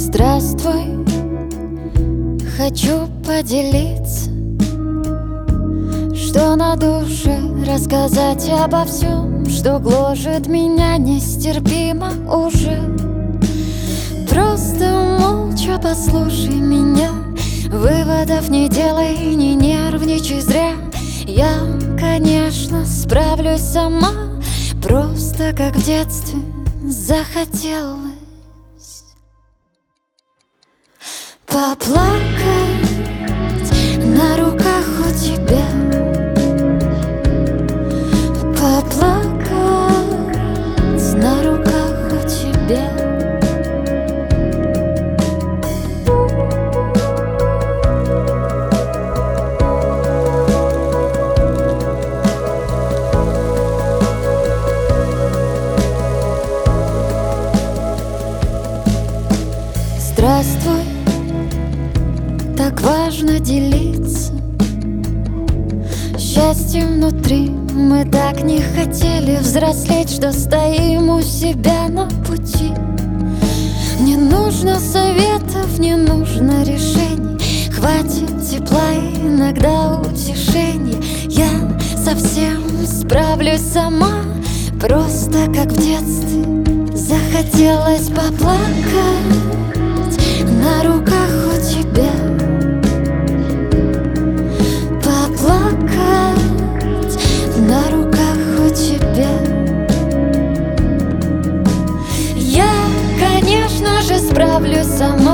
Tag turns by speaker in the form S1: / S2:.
S1: Здравствуй, хочу поделиться, что на душе, рассказать обо всем, что гложет меня нестерпимо уже. Просто молча послушай меня, выводов не делай, не нервничай зря. Я, конечно, справлюсь сама, просто как в детстве захотелось поплакать на руках у тебя, поплакать на руках у тебя. Здравствуй, так важно делиться счастьем внутри. Мы так не хотели взрослеть, что стоим у себя на пути. Не нужно советов, не нужно решений, хватит тепла и иногда утешений. Я совсем справлюсь сама, просто как в детстве захотелось поплакать на руках у тебя, поплакать на руках у тебя. Я, конечно же, справлюсь сама,